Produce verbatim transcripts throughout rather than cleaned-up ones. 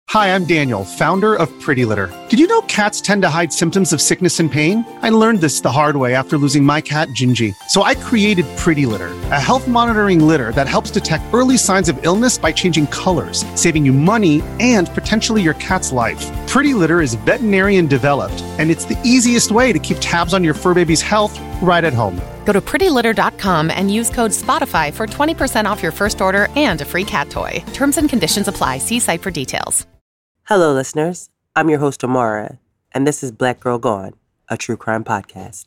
Hi, I'm Daniel, founder of Pretty Litter. Did you know cats tend to hide symptoms of sickness and pain? I learned this the hard way after losing my cat, Gingy. So I created Pretty Litter, a health monitoring litter that helps detect early signs of illness by changing colors, saving you money and potentially your cat's life. Pretty Litter is veterinarian developed, and it's the easiest way to keep tabs on your fur baby's health right at home. Go to pretty litter dot com and use code SPOTIFY for twenty percent off your first order and a free cat toy. Terms and conditions apply. See site for details. Hello, listeners. I'm your host, Amara, and this is Black Girl Gone, a true crime podcast.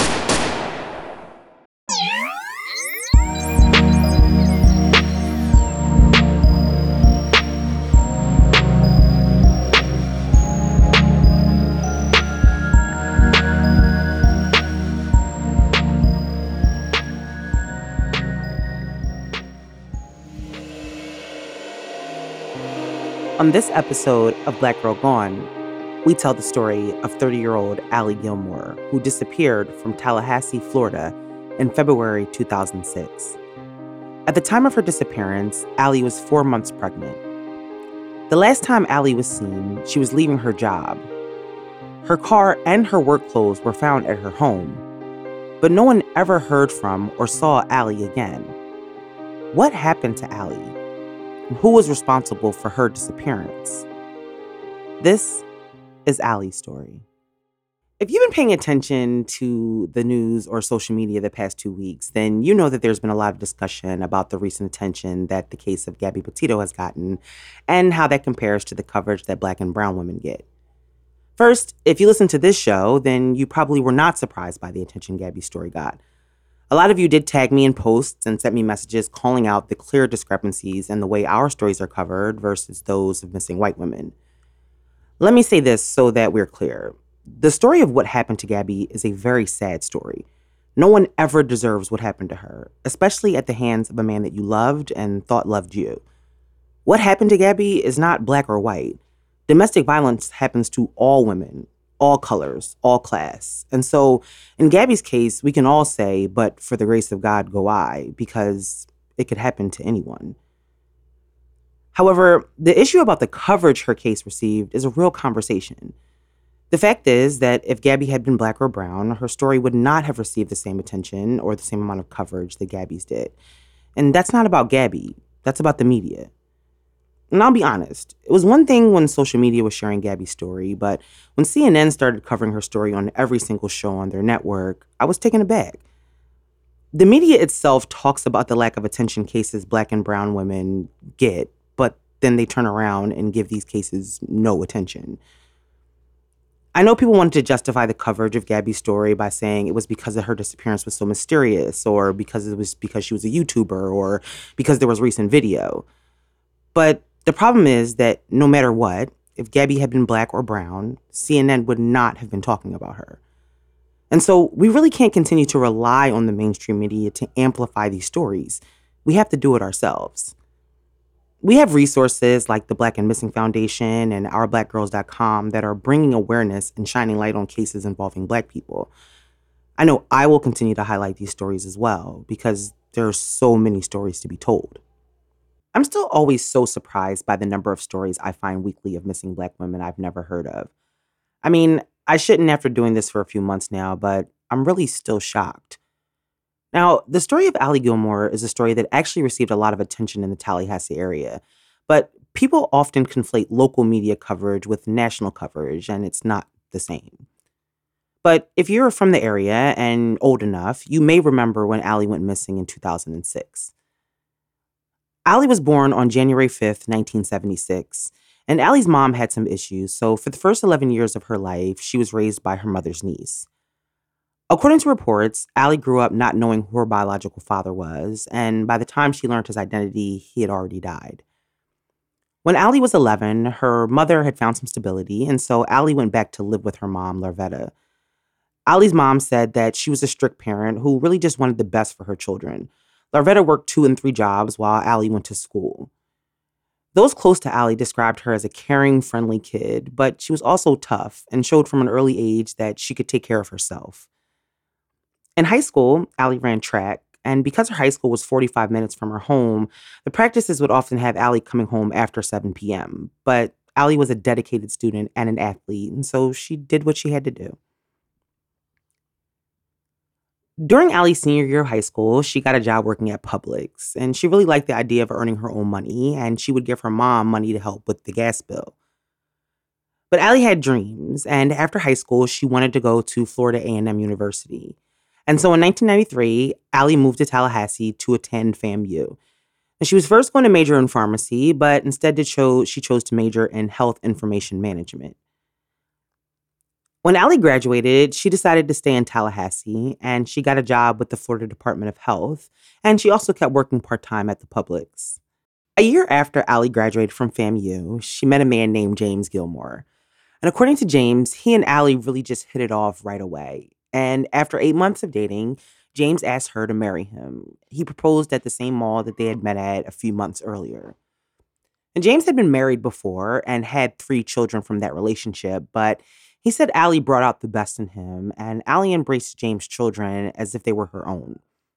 On this episode of Black Girl Gone, we tell the story of thirty-year-old Allie Gilmore, who disappeared from Tallahassee, Florida in February two thousand six. At the time of her disappearance, Allie was four months pregnant. The last time Allie was seen, she was leaving her job. Her car and her work clothes were found at her home, but no one ever heard from or saw Allie again. What happened to Allie? Who was responsible for her disappearance? This is Allie's story. If you've been paying attention to the news or social media the past two weeks, then you know that there's been a lot of discussion about the recent attention that the case of Gabby Petito has gotten and how that compares to the coverage that Black and brown women get. First, if you listen to this show, then you probably were not surprised by the attention Gabby's story got. A lot of you did tag me in posts and sent me messages calling out the clear discrepancies in the way our stories are covered versus those of missing white women. Let me say this so that we're clear. The story of what happened to Gabby is a very sad story. No one ever deserves what happened to her, especially at the hands of a man that you loved and thought loved you. What happened to Gabby is not black or white. Domestic violence happens to all women, all colors, all class. And so in Gabby's case, we can all say, but for the grace of God go I, because it could happen to anyone. However, the issue about the coverage her case received is a real conversation. The fact is that if Gabby had been black or brown, her story would not have received the same attention or the same amount of coverage that Gabby's did. And that's not about Gabby, that's about the media. And I'll be honest, it was one thing when social media was sharing Gabby's story, but when C N N started covering her story on every single show on their network, I was taken aback. The media itself talks about the lack of attention cases black and brown women get, but then they turn around and give these cases no attention. I know people wanted to justify the coverage of Gabby's story by saying it was because her disappearance was so mysterious, or because it was because she was a YouTuber, or because there was recent video. But the problem is that no matter what, if Gabby had been black or brown, C N N would not have been talking about her. And so we really can't continue to rely on the mainstream media to amplify these stories. We have to do it ourselves. We have resources like the Black and Missing Foundation and our black girls dot com that are bringing awareness and shining light on cases involving Black people. I know I will continue to highlight these stories as well because there are so many stories to be told. I'm still always so surprised by the number of stories I find weekly of missing Black women I've never heard of. I mean, I shouldn't after doing this for a few months now, but I'm really still shocked. Now, the story of Allie Gilmore is a story that actually received a lot of attention in the Tallahassee area, but people often conflate local media coverage with national coverage, and it's not the same. But if you're from the area and old enough, you may remember when Allie went missing in two thousand six. Allie was born on January fifth, nineteen seventy-six, and Allie's mom had some issues, so for the first eleven years of her life, she was raised by her mother's niece. According to reports, Allie grew up not knowing who her biological father was, and by the time she learned his identity, he had already died. When Allie was eleven, her mother had found some stability, and so Allie went back to live with her mom, Larvetta. Allie's mom said that she was a strict parent who really just wanted the best for her children. Larvetta worked two and three jobs while Allie went to school. Those close to Allie described her as a caring, friendly kid, but she was also tough and showed from an early age that she could take care of herself. In high school, Allie ran track, and because her high school was forty-five minutes from her home, the practices would often have Allie coming home after seven p.m., but Allie was a dedicated student and an athlete, and so she did what she had to do. During Allie's senior year of high school, she got a job working at Publix, and she really liked the idea of earning her own money, and she would give her mom money to help with the gas bill. But Allie had dreams, and after high school, she wanted to go to Florida A and M University. And so in nineteen ninety-three, Allie moved to Tallahassee to attend FAMU. And she was first going to major in pharmacy, but instead did cho- she chose to major in health information management. When Allie graduated, she decided to stay in Tallahassee, and she got a job with the Florida Department of Health, and she also kept working part-time at the Publix. A year after Allie graduated from FAMU, she met a man named James Gilmore. And according to James, he and Allie really just hit it off right away. And after eight months of dating, James asked her to marry him. He proposed at the same mall that they had met at a few months earlier. And James had been married before and had three children from that relationship, but he said Allie brought out the best in him, and Allie embraced James' children as if they were her own.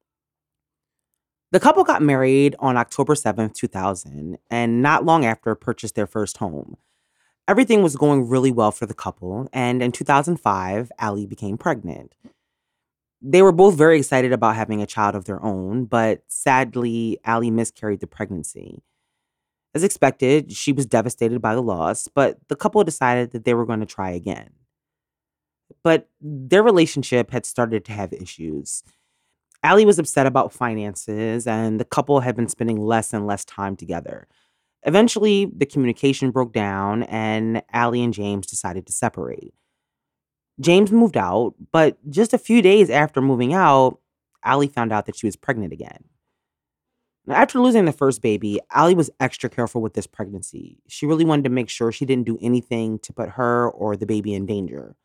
The couple got married on October seventh, two thousand, and not long after purchased their first home. Everything was going really well for the couple, and in two thousand five, Allie became pregnant. They were both very excited about having a child of their own, but sadly, Allie miscarried the pregnancy. As expected, she was devastated by the loss, but the couple decided that they were going to try again. But their relationship had started to have issues. Allie was upset about finances, and the couple had been spending less and less time together. Eventually, the communication broke down, and Allie and James decided to separate. James moved out, but just a few days after moving out, Allie found out that she was pregnant again. Now, after losing the first baby, Allie was extra careful with this pregnancy. She really wanted to make sure she didn't do anything to put her or the baby in danger.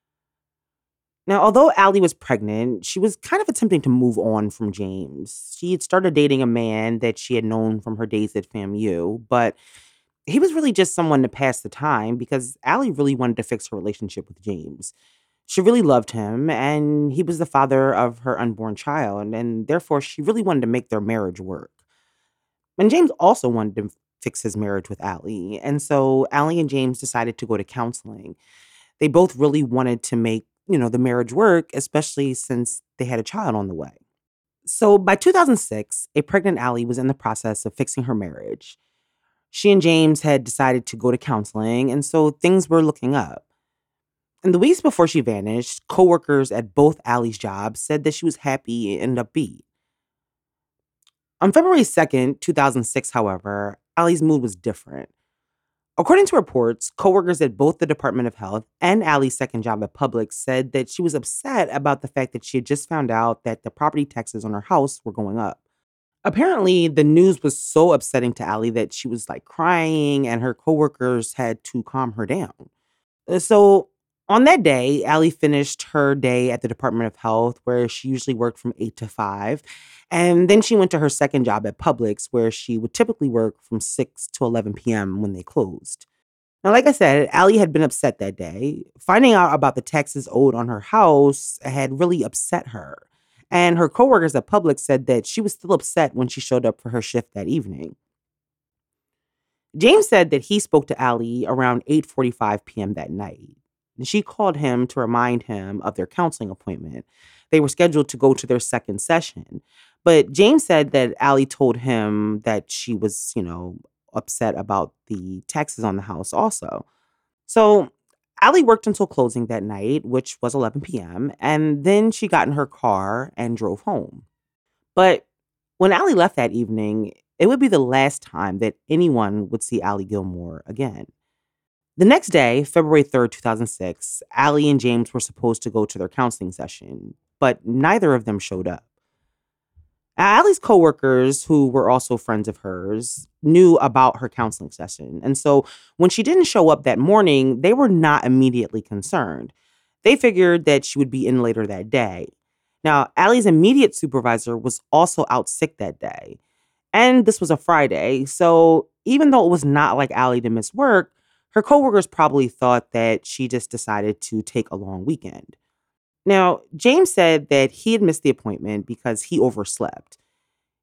Now, although Allie was pregnant, she was kind of attempting to move on from James. She had started dating a man that she had known from her days at FAMU, but he was really just someone to pass the time because Allie really wanted to fix her relationship with James. She really loved him, and he was the father of her unborn child, and therefore she really wanted to make their marriage work. And James also wanted to fix his marriage with Allie, and so Allie and James decided to go to counseling. They both really wanted to make, you know, the marriage work, especially since they had a child on the way. So by two thousand six, a pregnant Allie was in the process of fixing her marriage. She and James had decided to go to counseling, and so things were looking up. In the weeks before she vanished, coworkers at both Allie's jobs said that she was happy and upbeat. On February second, two thousand six, however, Allie's mood was different. According to reports, coworkers at both the Department of Health and Allie's second job at Publix said that she was upset about the fact that she had just found out that the property taxes on her house were going up. Apparently, the news was so upsetting to Allie that she was like crying, and her coworkers had to calm her down. Uh, So on that day, Allie finished her day at the Department of Health, where she usually worked from eight to five. And then she went to her second job at Publix, where she would typically work from six to eleven p.m. when they closed. Now, like I said, Allie had been upset that day. Finding out about the taxes owed on her house had really upset her. And her coworkers at Publix said that she was still upset when she showed up for her shift that evening. James said that he spoke to Allie around eight forty-five p.m. that night. And she called him to remind him of their counseling appointment. They were scheduled to go to their second session. But James said that Allie told him that she was, you know, upset about the taxes on the house also. So Allie worked until closing that night, which was eleven p.m., and then she got in her car and drove home. But when Allie left that evening, it would be the last time that anyone would see Allie Gilmore again. The next day, February third, two thousand six, Allie and James were supposed to go to their counseling session, but neither of them showed up. Allie's coworkers, who were also friends of hers, knew about her counseling session. And so when she didn't show up that morning, they were not immediately concerned. They figured that she would be in later that day. Now, Allie's immediate supervisor was also out sick that day. And this was a Friday. So even though it was not like Allie to miss work, her coworkers probably thought that she just decided to take a long weekend. Now, James said that he had missed the appointment because he overslept.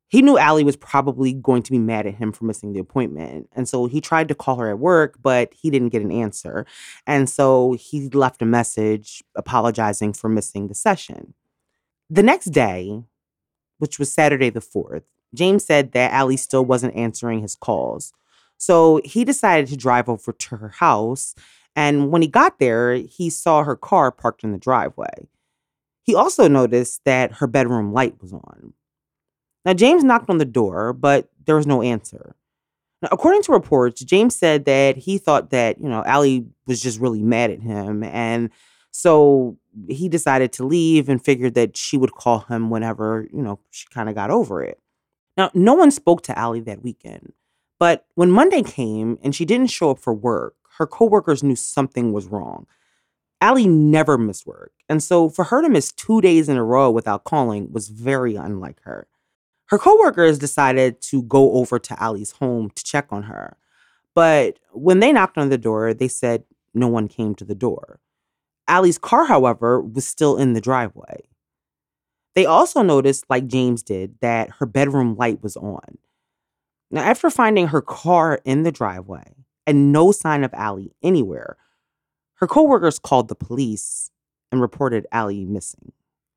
He knew Allie was probably going to be mad at him for missing the appointment. And so he tried to call her at work, but he didn't get an answer. And so he left a message apologizing for missing the session. The next day, which was Saturday the fourth, James said that Allie still wasn't answering his calls. So he decided to drive over to her house. And when he got there, he saw her car parked in the driveway. He also noticed that her bedroom light was on. Now, James knocked on the door, but there was no answer. Now, according to reports, James said that he thought that, you know, Allie was just really mad at him. And so he decided to leave and figured that she would call him whenever, you know, she kind of got over it. Now, no one spoke to Allie that weekend. But when Monday came and she didn't show up for work, her coworkers knew something was wrong. Allie never missed work. And so for her to miss two days in a row without calling was very unlike her. Her coworkers decided to go over to Allie's home to check on her. But when they knocked on the door, they said no one came to the door. Allie's car, however, was still in the driveway. They also noticed, like James did, that her bedroom light was on. Now, after finding her car in the driveway and no sign of Allie anywhere, her coworkers called the police and reported Allie missing.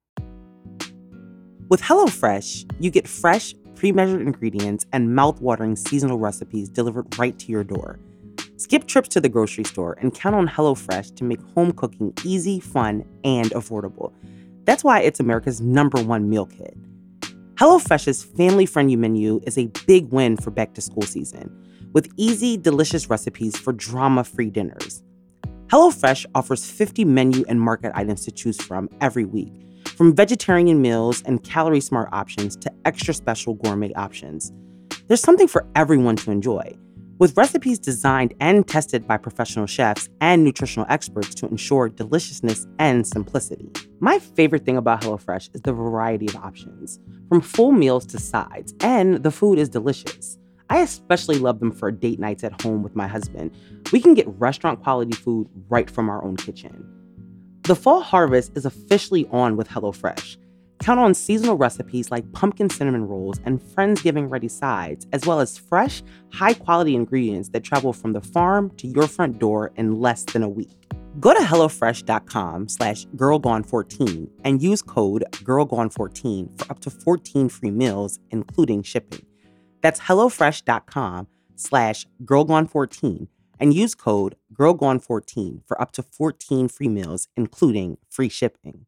With HelloFresh, you get fresh, pre-measured ingredients and mouth-watering seasonal recipes delivered right to your door. Skip trips to the grocery store and count on HelloFresh to make home cooking easy, fun, and affordable. That's why it's America's number one meal kit. HelloFresh's family-friendly menu is a big win for back-to-school season, with easy, delicious recipes for drama-free dinners. HelloFresh offers fifty menu and market items to choose from every week, from vegetarian meals and calorie-smart options to extra special gourmet options. There's something for everyone to enjoy, with recipes designed and tested by professional chefs and nutritional experts to ensure deliciousness and simplicity. My favorite thing about HelloFresh is the variety of options, from full meals to sides, and the food is delicious. I especially love them for date nights at home with my husband. We can get restaurant-quality food right from our own kitchen. The fall harvest is officially on with HelloFresh. Count on seasonal recipes like pumpkin cinnamon rolls and Friendsgiving-ready sides, as well as fresh, high-quality ingredients that travel from the farm to your front door in less than a week. Go to HelloFresh.com slash girlgone14 and use code girl gone fourteen for up to fourteen free meals, including shipping. That's HelloFresh.com slash girlgone14 and use code girl gone fourteen for up to fourteen free meals, including free shipping.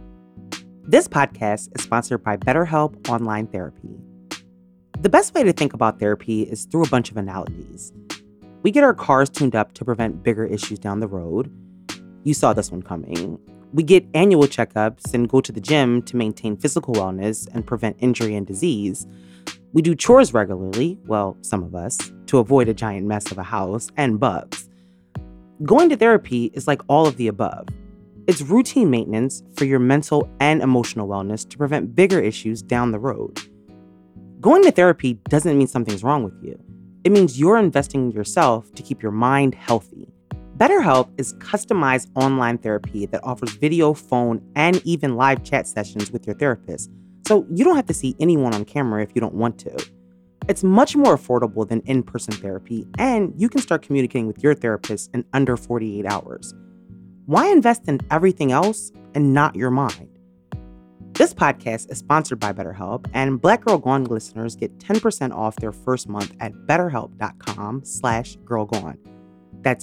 This podcast is sponsored by BetterHelp Online Therapy. The best way to think about therapy is through a bunch of analogies. We get our cars tuned up to prevent bigger issues down the road. You saw this one coming. We get annual checkups and go to the gym to maintain physical wellness and prevent injury and disease. We do chores regularly, well, some of us, to avoid a giant mess of a house and bugs. Going to therapy is like all of the above. It's routine maintenance for your mental and emotional wellness to prevent bigger issues down the road. Going to therapy doesn't mean something's wrong with you. It means you're investing in yourself to keep your mind healthy. BetterHelp is customized online therapy that offers video, phone, and even live chat sessions with your therapist, so you don't have to see anyone on camera if you don't want to. It's much more affordable than in-person therapy, and you can start communicating with your therapist in under forty-eight hours. Why invest in everything else and not your mind? This podcast is sponsored by BetterHelp, and Black Girl Gone listeners get ten percent off their first month at betterhelp.com slash girlgone. That's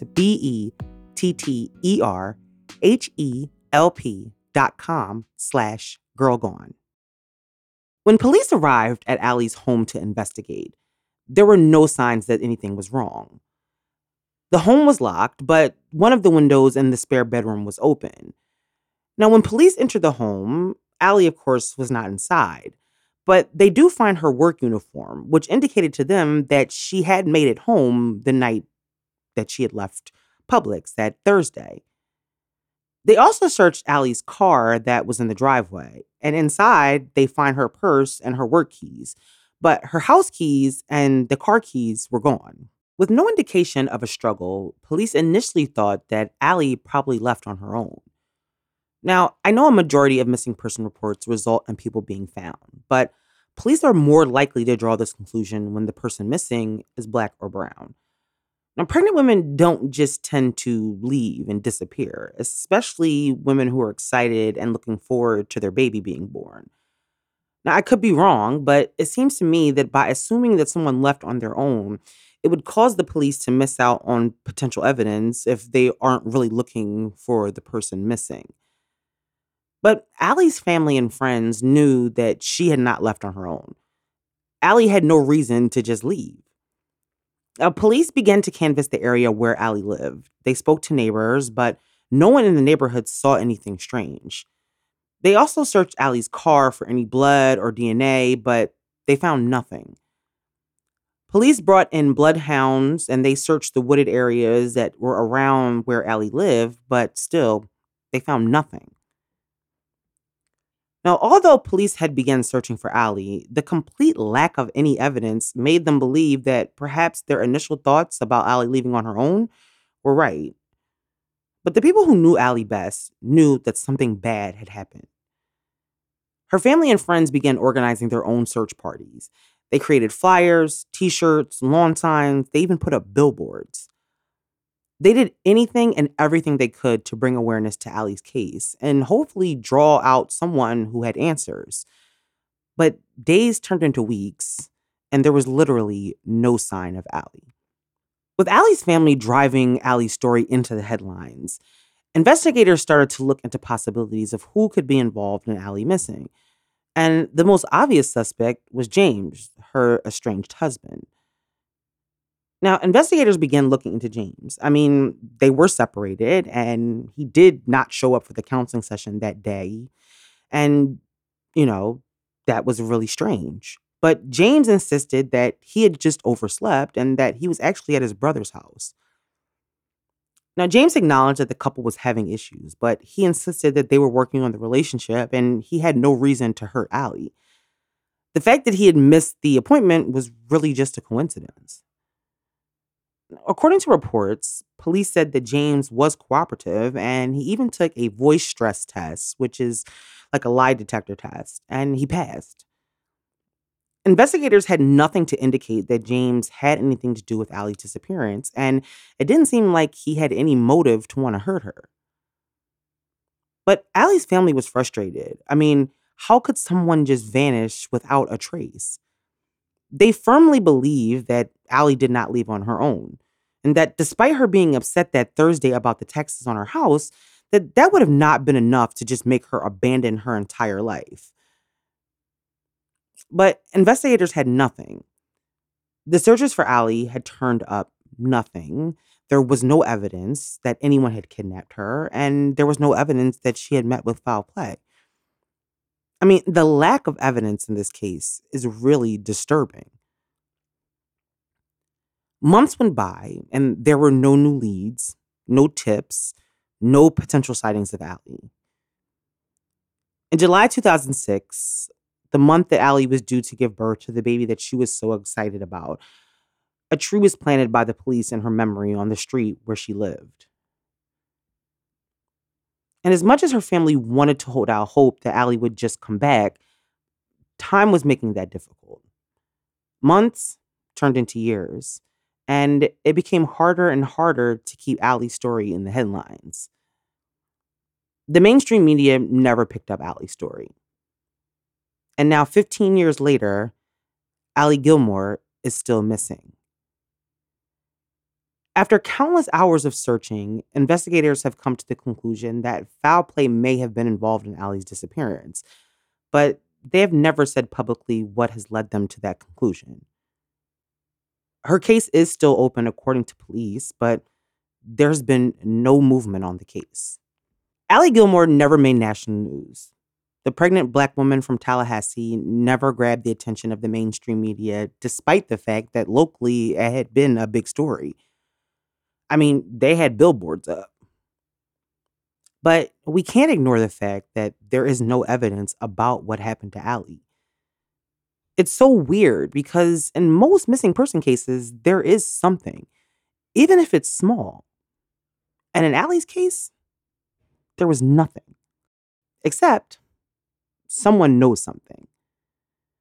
B-E-T-T-E-R-H-E-L-P dot com slash girlgone. When police arrived at Allie's home to investigate, there were no signs that anything was wrong. The home was locked, but one of the windows in the spare bedroom was open. Now, when police entered the home, Allie, of course, was not inside, but they do find her work uniform, which indicated to them that she had made it home the night that she had left Publix that Thursday. They also searched Allie's car that was in the driveway, and inside they find her purse and her work keys, but her house keys and the car keys were gone. With no indication of a struggle, police initially thought that Allie probably left on her own. Now, I know a majority of missing person reports result in people being found, but police are more likely to draw this conclusion when the person missing is Black or brown. Now, pregnant women don't just tend to leave and disappear, especially women who are excited and looking forward to their baby being born. Now, I could be wrong, but it seems to me that by assuming that someone left on their own, it would cause the police to miss out on potential evidence if they aren't really looking for the person missing. But Allie's family and friends knew that she had not left on her own. Allie had no reason to just leave. Uh, police began to canvass the area where Allie lived. They spoke to neighbors, but no one in the neighborhood saw anything strange. They also searched Allie's car for any blood or D N A, but they found nothing. Police brought in bloodhounds and they searched the wooded areas that were around where Allie lived, but still, they found nothing. Now, although police had begun searching for Allie, the complete lack of any evidence made them believe that perhaps their initial thoughts about Allie leaving on her own were right. But the people who knew Allie best knew that something bad had happened. Her family and friends began organizing their own search parties. They created flyers, t-shirts, lawn signs, they even put up billboards. They did anything and everything they could to bring awareness to Allie's case and hopefully draw out someone who had answers. But days turned into weeks, and there was literally no sign of Allie. With Allie's family driving Allie's story into the headlines, investigators started to look into possibilities of who could be involved in Allie missing. And the most obvious suspect was James, her estranged husband. Now, investigators began looking into James. I mean, they were separated, and he did not show up for the counseling session that day. And, you know, that was really strange. But James insisted that he had just overslept and that he was actually at his brother's house. Now, James acknowledged that the couple was having issues, but he insisted that they were working on the relationship and he had no reason to hurt Allie. The fact that he had missed the appointment was really just a coincidence. According to reports, police said that James was cooperative and he even took a voice stress test, which is like a lie detector test, and he passed. Investigators had nothing to indicate that James had anything to do with Allie's disappearance, and it didn't seem like he had any motive to want to hurt her. But Allie's family was frustrated. I mean, how could someone just vanish without a trace? They firmly believe that Allie did not leave on her own, and that despite her being upset that Thursday about the taxes on her house, that that would have not been enough to just make her abandon her entire life. But investigators had nothing. The searches for Allie had turned up nothing. There was no evidence that anyone had kidnapped her, and there was no evidence that she had met with foul play. I mean, the lack of evidence in this case is really disturbing. Months went by, and there were no new leads, no tips, no potential sightings of Allie. In July two thousand six, the month that Allie was due to give birth to the baby that she was so excited about, a tree was planted by the police in her memory on the street where she lived. And as much as her family wanted to hold out hope that Allie would just come back, time was making that difficult. Months turned into years, and it became harder and harder to keep Allie's story in the headlines. The mainstream media never picked up Allie's story. And now, fifteen years later, Allie Gilmore is still missing. After countless hours of searching, investigators have come to the conclusion that foul play may have been involved in Allie's disappearance, but they have never said publicly what has led them to that conclusion. Her case is still open according to police, but there's been no movement on the case. Allie Gilmore never made national news. The pregnant Black woman from Tallahassee never grabbed the attention of the mainstream media, despite the fact that locally it had been a big story. I mean, they had billboards up. But we can't ignore the fact that there is no evidence about what happened to Allie. It's so weird because in most missing person cases, there is something, even if it's small. And in Allie's case, there was nothing. Except someone knows something.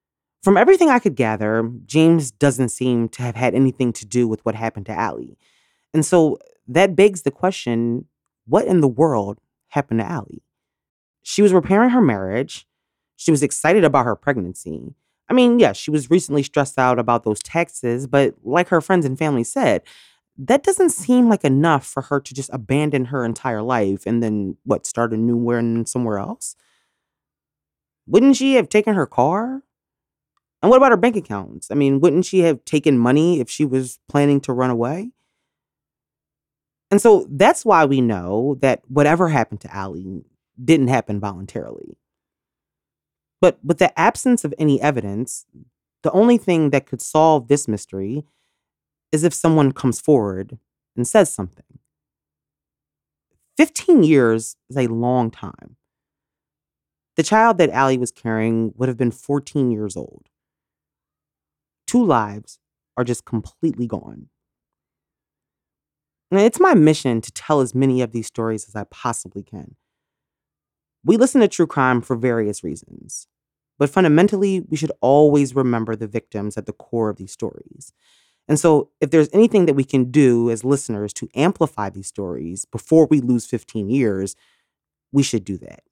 From everything I could gather, James doesn't seem to have had anything to do with what happened to Allie. And so that begs the question, what in the world happened to Allie? She was repairing her marriage. She was excited about her pregnancy. I mean, yes, she was recently stressed out about those taxes, but like her friends and family said, that doesn't seem like enough for her to just abandon her entire life and then, what, start a new one somewhere else? Wouldn't she have taken her car? And what about her bank accounts? I mean, wouldn't she have taken money if she was planning to run away? And so that's why we know that whatever happened to Allie didn't happen voluntarily. But with the absence of any evidence, the only thing that could solve this mystery is if someone comes forward and says something. fifteen years is a long time. The child that Allie was carrying would have been fourteen years old. Two lives are just completely gone. And it's my mission to tell as many of these stories as I possibly can. We listen to true crime for various reasons, but fundamentally, we should always remember the victims at the core of these stories. And so if there's anything that we can do as listeners to amplify these stories before we lose fifteen years, we should do that.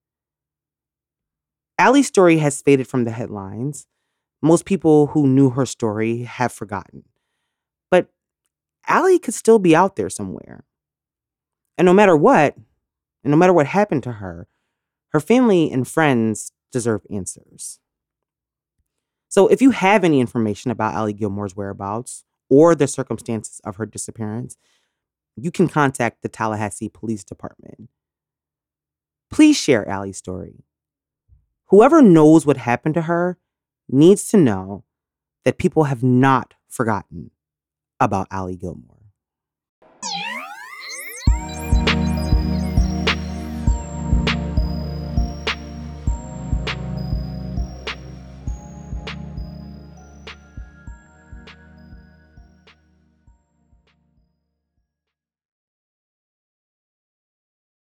Allie's story has faded from the headlines. Most people who knew her story have forgotten. But Allie could still be out there somewhere. And no matter what, and no matter what happened to her, her family and friends deserve answers. So if you have any information about Allie Gilmore's whereabouts or the circumstances of her disappearance, you can contact the Tallahassee Police Department. Please share Allie's story. Whoever knows what happened to her needs to know that people have not forgotten about Allie Gilmore.